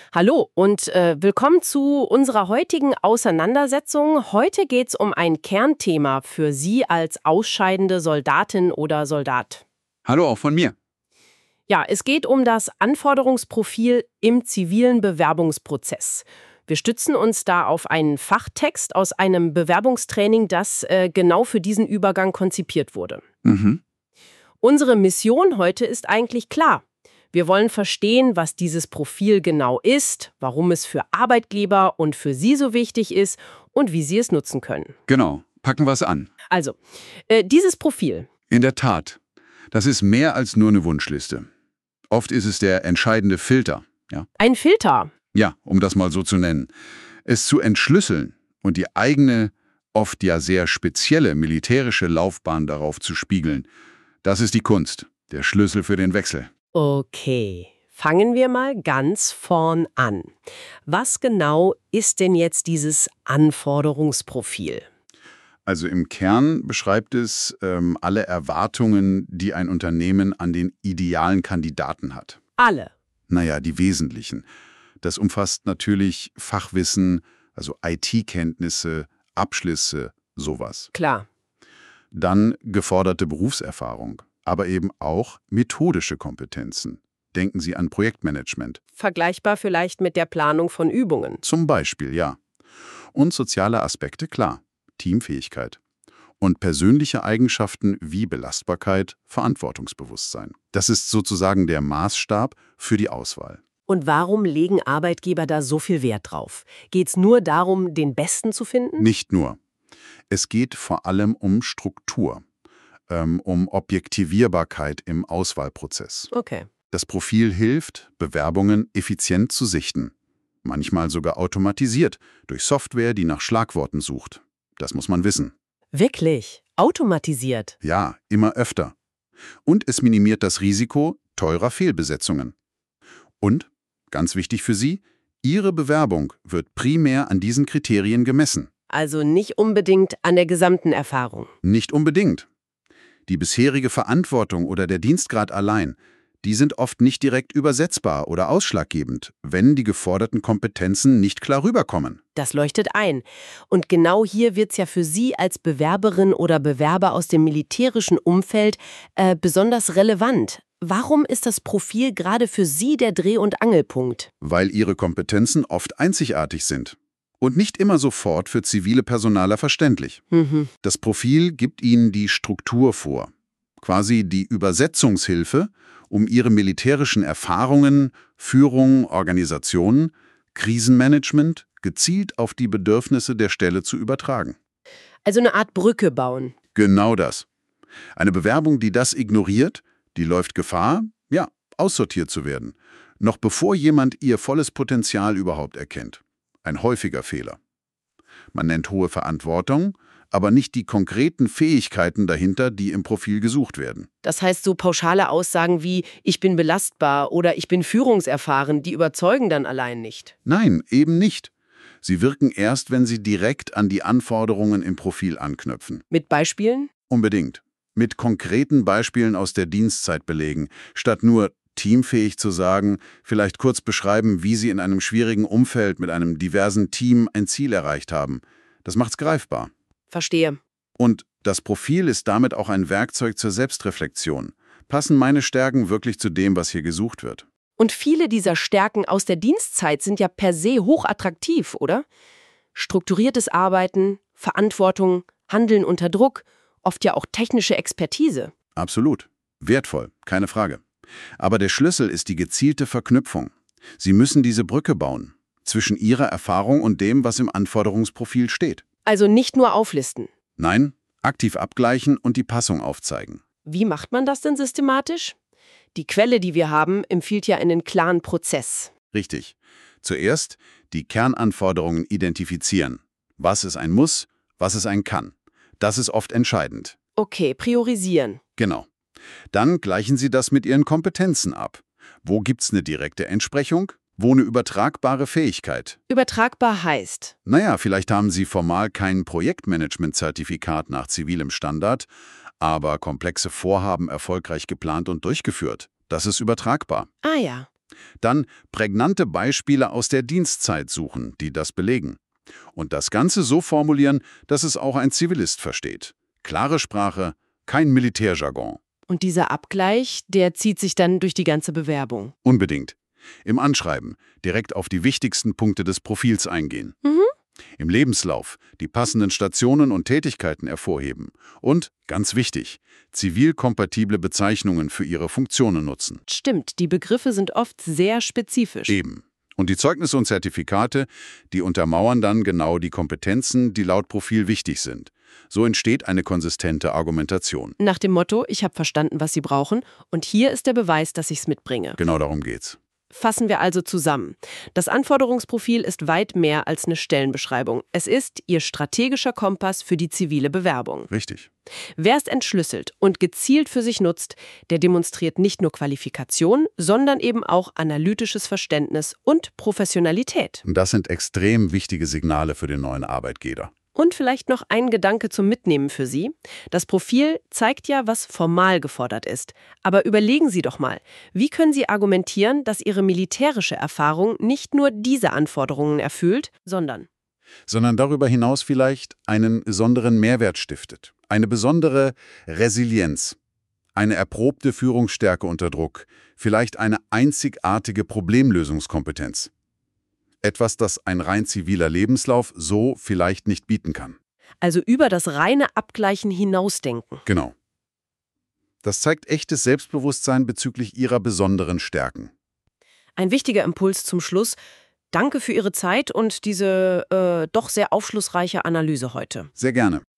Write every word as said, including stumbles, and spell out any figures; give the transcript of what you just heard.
Hallo und äh, willkommen zu unserer heutigen Auseinandersetzung. Heute geht es um ein Kernthema für Sie als ausscheidende Soldatin oder Soldat. Hallo auch von mir. Ja, es geht um das Anforderungsprofil im zivilen Bewerbungsprozess. Wir stützen uns da auf einen Fachtext aus einem Bewerbungstraining, das äh, genau für diesen Übergang konzipiert wurde. Mhm. Unsere Mission heute ist eigentlich klar. Wir wollen verstehen, was dieses Profil genau ist, warum es für Arbeitgeber und für Sie so wichtig ist und wie Sie es nutzen können. Genau, packen wir es an. Also, äh, dieses Profil. In der Tat, das ist mehr als nur eine Wunschliste. Oft ist es der entscheidende Filter. Ja, Ein Filter. ja, um das mal so zu nennen. Es zu entschlüsseln und die eigene, oft ja sehr spezielle militärische Laufbahn darauf zu spiegeln, das ist die Kunst, der Schlüssel für den Wechsel. Okay, fangen wir mal ganz vorn an. Was genau ist denn jetzt dieses Anforderungsprofil? Also im Kern beschreibt es ähm, alle Erwartungen, die ein Unternehmen an den idealen Kandidaten hat. Alle. Naja, die wesentlichen. Das umfasst natürlich Fachwissen, also I T-Kenntnisse, Abschlüsse, sowas. Klar. Dann geforderte Berufserfahrung, aber eben auch methodische Kompetenzen. Denken Sie an Projektmanagement. Vergleichbar vielleicht mit der Planung von Übungen. Zum Beispiel, ja. Und soziale Aspekte, klar. Teamfähigkeit. Und persönliche Eigenschaften wie Belastbarkeit, Verantwortungsbewusstsein. Das ist sozusagen der Maßstab für die Auswahl. Und warum legen Arbeitgeber da so viel Wert drauf? Geht's nur darum, den Besten zu finden? Nicht nur. Es geht vor allem um Struktur, ähm, um Objektivierbarkeit im Auswahlprozess. Okay. Das Profil hilft, Bewerbungen effizient zu sichten. Manchmal sogar automatisiert, durch Software, die nach Schlagworten sucht. Das muss man wissen. Wirklich? Automatisiert? Ja, immer öfter. Und es minimiert das Risiko teurer Fehlbesetzungen. Und, ganz wichtig für Sie, Ihre Bewerbung wird primär an diesen Kriterien gemessen. Also nicht unbedingt an der gesamten Erfahrung. Nicht unbedingt. Die bisherige Verantwortung oder der Dienstgrad allein, die sind oft nicht direkt übersetzbar oder ausschlaggebend, wenn die geforderten Kompetenzen nicht klar rüberkommen. Das leuchtet ein. Und genau hier wird's ja für Sie als Bewerberin oder Bewerber aus dem militärischen Umfeld äh, besonders relevant. Warum ist das Profil gerade für Sie der Dreh- und Angelpunkt? Weil ihre Kompetenzen oft einzigartig sind und nicht immer sofort für zivile Personaler verständlich. Mhm. Das Profil gibt ihnen die Struktur vor, quasi die Übersetzungshilfe, um ihre militärischen Erfahrungen, Führung, Organisation, Krisenmanagement gezielt auf die Bedürfnisse der Stelle zu übertragen. Also eine Art Brücke bauen. Genau das. Eine Bewerbung, die das ignoriert, die läuft Gefahr, ja, aussortiert zu werden, noch bevor jemand ihr volles Potenzial überhaupt erkennt. Ein häufiger Fehler. Man nennt hohe Verantwortung, aber nicht die konkreten Fähigkeiten dahinter, die im Profil gesucht werden. Das heißt, so pauschale Aussagen wie ich bin belastbar oder ich bin führungserfahren, die überzeugen dann allein nicht. Nein, eben nicht. Sie wirken erst, wenn sie direkt an die Anforderungen im Profil anknüpfen. Mit Beispielen? Unbedingt. Mit konkreten Beispielen aus der Dienstzeit belegen, statt nur teamfähig zu sagen, vielleicht kurz beschreiben, wie sie in einem schwierigen Umfeld mit einem diversen Team ein Ziel erreicht haben. Das macht's greifbar. Verstehe. Und das Profil ist damit auch ein Werkzeug zur Selbstreflexion. Passen meine Stärken wirklich zu dem, was hier gesucht wird? Und viele dieser Stärken aus der Dienstzeit sind ja per se hochattraktiv, oder? Strukturiertes Arbeiten, Verantwortung, Handeln unter Druck, oft ja auch technische Expertise. Absolut. Wertvoll, keine Frage. Aber der Schlüssel ist die gezielte Verknüpfung. Sie müssen diese Brücke bauen zwischen Ihrer Erfahrung und dem, was im Anforderungsprofil steht. Also nicht nur auflisten. Nein, aktiv abgleichen und die Passung aufzeigen. Wie macht man das denn systematisch? Die Quelle, die wir haben, empfiehlt ja einen klaren Prozess. Richtig. Zuerst die Kernanforderungen identifizieren. Was ist ein Muss, was ist ein Kann. Das ist oft entscheidend. Okay, priorisieren. Genau. Dann gleichen Sie das mit Ihren Kompetenzen ab. Wo gibt's eine direkte Entsprechung? Wo eine übertragbare Fähigkeit? Übertragbar heißt? Naja, vielleicht haben Sie formal kein Projektmanagement-Zertifikat nach zivilem Standard, aber komplexe Vorhaben erfolgreich geplant und durchgeführt. Das ist übertragbar. Ah ja. Dann prägnante Beispiele aus der Dienstzeit suchen, die das belegen. Und das Ganze so formulieren, dass es auch ein Zivilist versteht. Klare Sprache, kein Militärjargon. Und dieser Abgleich, der zieht sich dann durch die ganze Bewerbung. Unbedingt. Im Anschreiben direkt auf die wichtigsten Punkte des Profils eingehen. Mhm. Im Lebenslauf die passenden Stationen und Tätigkeiten hervorheben. Und, ganz wichtig, zivilkompatible Bezeichnungen für ihre Funktionen nutzen. Stimmt, die Begriffe sind oft sehr spezifisch. Eben. Und die Zeugnisse und Zertifikate, die untermauern dann genau die Kompetenzen, die laut Profil wichtig sind. So entsteht eine konsistente Argumentation. Nach dem Motto, ich habe verstanden, was Sie brauchen, und hier ist der Beweis, dass ich es mitbringe. Genau darum geht's. Fassen wir also zusammen. Das Anforderungsprofil ist weit mehr als eine Stellenbeschreibung. Es ist Ihr strategischer Kompass für die zivile Bewerbung. Richtig. Wer es entschlüsselt und gezielt für sich nutzt, der demonstriert nicht nur Qualifikation, sondern eben auch analytisches Verständnis und Professionalität. Und das sind extrem wichtige Signale für den neuen Arbeitgeber. Und vielleicht noch ein Gedanke zum Mitnehmen für Sie. Das Profil zeigt ja, was formal gefordert ist. Aber überlegen Sie doch mal, wie können Sie argumentieren, dass Ihre militärische Erfahrung nicht nur diese Anforderungen erfüllt, sondern Sondern darüber hinaus vielleicht einen besonderen Mehrwert stiftet. Eine besondere Resilienz. Eine erprobte Führungsstärke unter Druck. Vielleicht eine einzigartige Problemlösungskompetenz. Etwas, das ein rein ziviler Lebenslauf so vielleicht nicht bieten kann. also über das reine Abgleichen hinausdenken. Genau. Das zeigt echtes Selbstbewusstsein bezüglich ihrer besonderen Stärken. Ein wichtiger Impuls zum Schluss. Danke für Ihre Zeit und diese äh, doch sehr aufschlussreiche Analyse heute. Sehr gerne.